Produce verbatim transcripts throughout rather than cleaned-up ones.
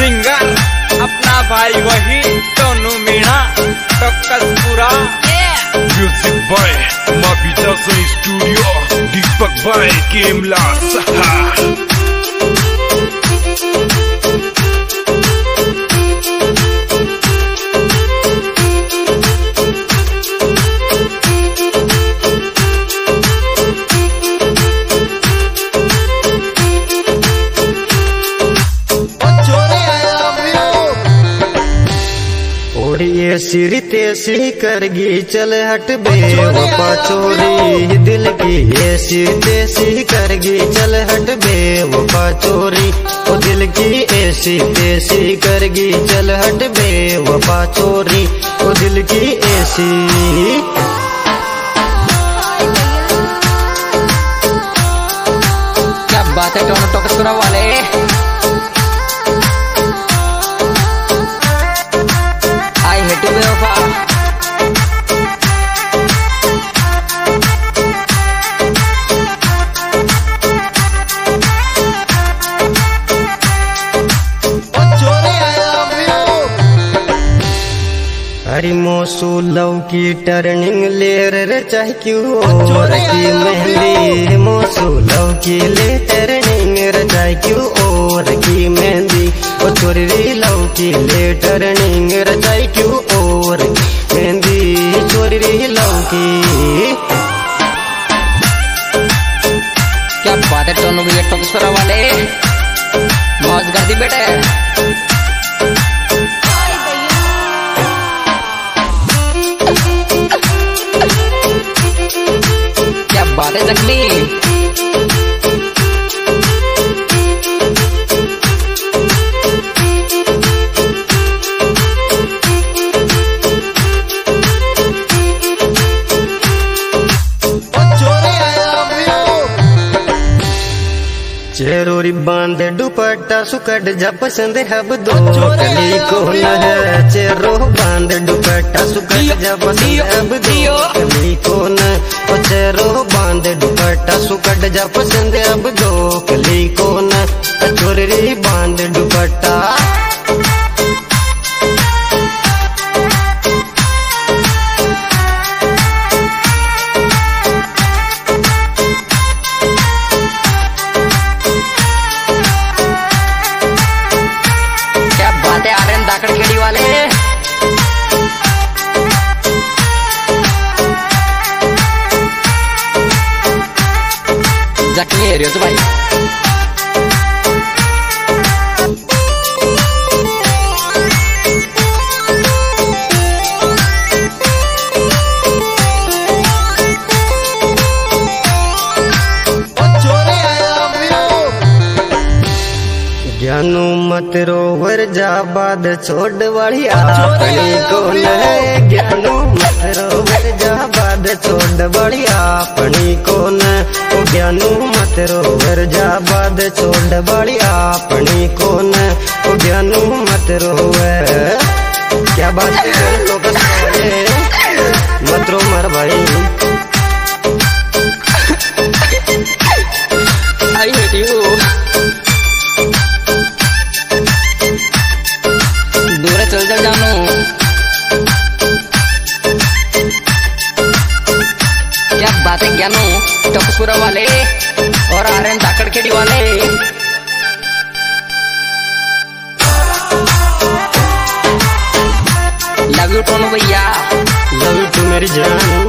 Singer अपना भाई वही Tonu Meena Takkaspura. Music by mafia studio Deepak by Kemla Saha. ये सिर तेसी करगी चल हट बेवफा चोरी दिल की। ये सिर तेसी करगी चल हट बेवफा चोरी ओ दिल की। ऐसी तेसी करगी चल हट बेवफा चोरी ओ दिल की ऐसी। क्या बात है टोनो टोकसपुरा वाले। हरी मोसू लव की टर्निंग लेर रे चाहे क्यों और की मेहंदी। मोसू लव की ले टर्निंग रे चाहे क्यों और की मेहंदी। ओ छोरी लव की ले टर्निंग रे चाहे क्यों और मेहंदी। छोरी लव की। क्या बात है टोनू भैया टोकसपुरा वाले। मौज कर दी बेटे। क्या बात है जख्मी। चेरोरी बांध दुपट्टा सुकट जा पसंद हब दो कली कौन है। चेरो बांध दुपट्टा सुकट जा पसंद हब दो कली कौन। ओ चेरो बांध दुपट्टा सुकट जा पसंद हब दो कली कौन। चोरी बांध दुपट्टा। खेड़ी वाले जख्मी है रियोज भाई। ज्ञानू मत रोवर जा बाद छोड़ वाली अपनी कौन है। ज्ञानू मत रोवर जा बाद छोड़ वाली अपनी कौन। ओ ज्ञानू मत रोवर जा बाद छोड़ वाली अपनी कौन। ओ ज्ञानू मत रोवर। क्या बात है लोग मत रो मर भाई। I hate you. दूर चल चल जानू। क्या बात है ज्ञानू टोकसपुरा वाले और आ रहे हैं धाकड़ खेड़ी वाले। लव यू टोनू भैया। लव यू टू मेरी जान।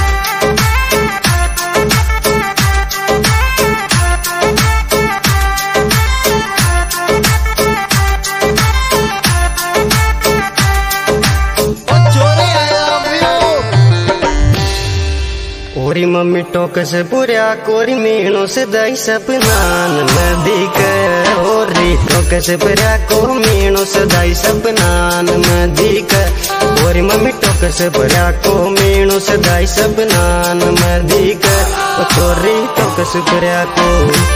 कोरी मम्मी टोक से पुरिया कोरी मीणों से दई सपनान नदी के। ओरी टोक से पुरिया को मीणों से दई सपनान नदी के। कोरी मम्मी टोक से पुरिया को मीणों से दई सपनान नदी के। ओ छोरी टोक से पुरिया को।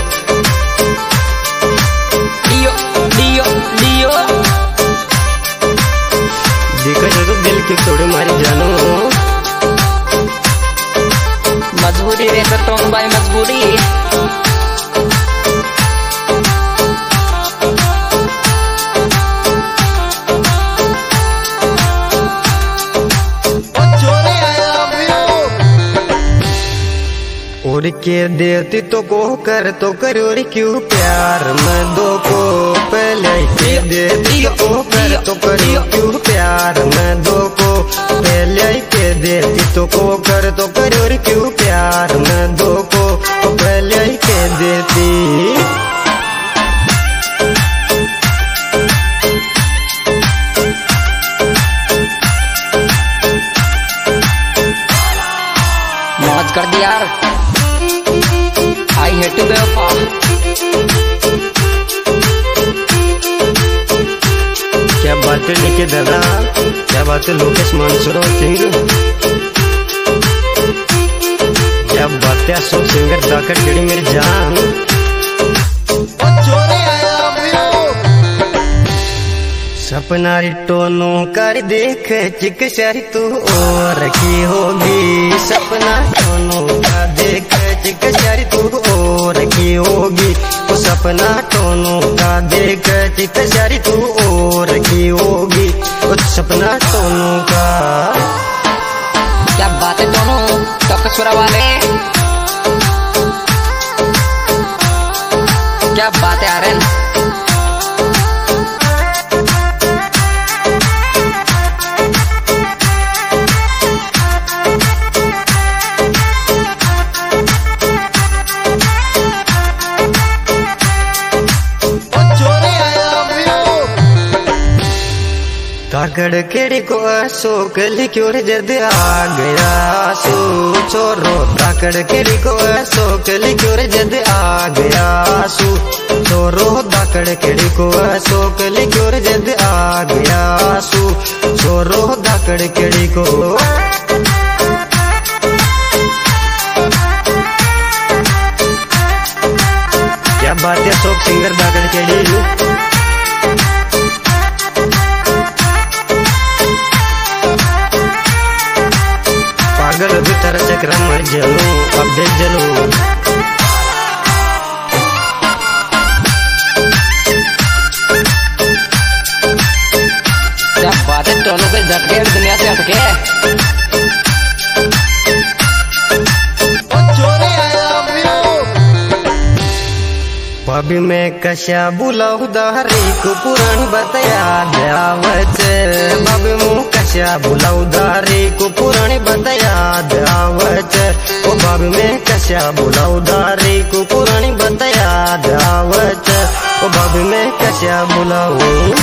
लियो लियो लियो। देखा तो दिल की थोड़ी मारी जानो। मजबूरी रे टोन भाई मजबूरी। के देती तो को कर तो करो रे क्यों प्यार मैं दो को पहले के देती तो को कर तो करो क्यों प्यार मैं दो को पहले के देती तो को कर तो करो रे क्यों प्यार मैं दो को पहले के देती। मौज कर दी यार। आई हेट टू बेवफा। क्या बात है निके दादा, क्या बात है लोकेश मानसरोवर सिंह, क्या बात है अशोक सिंगर दाकड़ केड़ी मेरी जान। सपना टोनो कर देख चिक शरी तू और की होगी, सपना टोनो का देख चिक शरी तू और की होगी, वो सपना टोनो का देख चिक शरी तू और की होगी, वो सपना टोनो का। क्या बात है दोनों टोकसपुरा वाले, क्या बात है आर्यन। ताकड़ केड़ी को अशोक लिक्योर जद आ गया सो छोरो, ताकड़ केड़ी को अशोक लिक्योर जद आ गया सो छोरो, ताकड़ केड़ी को अशोक लिक्योर जद आ गया सो छोरो, ताकड़ केड़ी को। क्या बात है अशोक सिंगर दाकड़ केड़ी। पागल भी तरह चक्र मर जलो अब देख जलो। क्या बात है टोनू पे झटके दुनिया से हटके। अभी मैं कशा बुलाऊ दारी को पुरानी बताया दावत, अभी मुँह कशा बुलाऊ दारी को पुरानी बताया दावत, ओ बाबी मैं कशा बुलाऊ दारी को पुरानी बताया दावत, ओ बाबी मैं कशा बुलाऊ।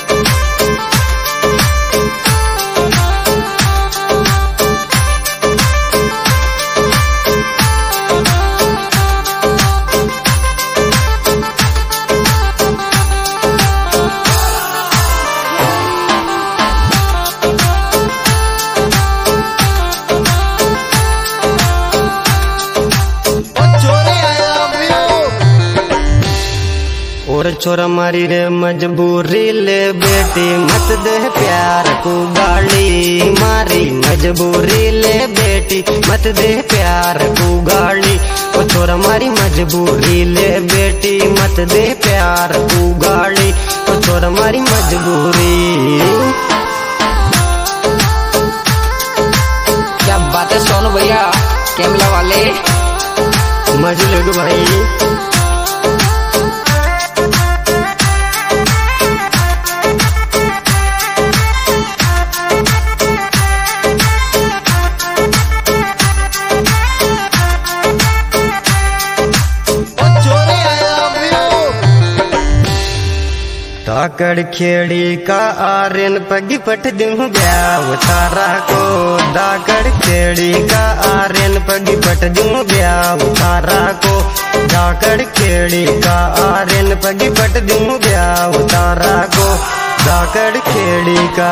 और छोरा मारी रे मजबूरी ले बेटी मत दे प्यार को गाली, मारी मजबूरी ले बेटी मत दे प्यार को गाली, ओ छोरा मारी मजबूरी ले बेटी मत दे प्यार को गाली, ओ छोरा मारी मजबूरी। क्या बात है सोनू भैया कैमला वाले, मज लोग भाई। ताकड़ खेड़ी का आर्यन पगी पट दूं ब्याव तारा को, दाकड़ खेड़ी का आर्यन पगी पट दूं ब्याव तारा को, दाकड़ खेड़ी का आर्यन पगी पट दूं ब्याव तारा को, दाकड़ खेड़ी का।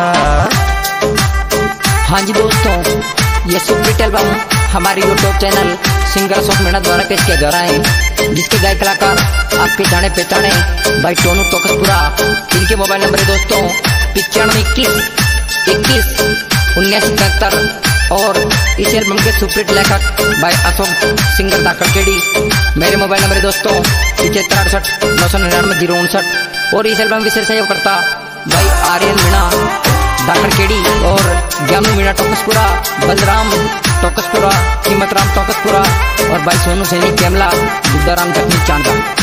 हाँ जी दोस्तों, ये सुपरहिट एल्बम हमारे YouTube channel singer Ashok Meena द्वारा पेश किया जा रहा है, जिसके गायक कलाकार आपके जाने पहचाने भाई टोनू टोकसपुरा। इनके मोबाइल नंबर है दोस्तों पिचानवे इक्कीस इक्कीस उन्नीस इकहत्तर और इस एल्बम के सुपरहिट लेखक भाई अशोक सिंगर दाकड़ केड़ी। मेरे मोबाइल नंबर है दोस्तों पिछहत्तर अड़सठ नौ सौ निन्यानवे जीरो उनसठ और इस एल्बम विशेष सहयोग करता भाई आर्यन मीणा दाकड़ केड़ी और ज्ञानू मीणा टोकसपुरा, बलराम टोकसपुरा, हिम्मत राम टोकसपुरा और भाई सोनू सैनी केमला बुद्धाराम चटनी चांदा।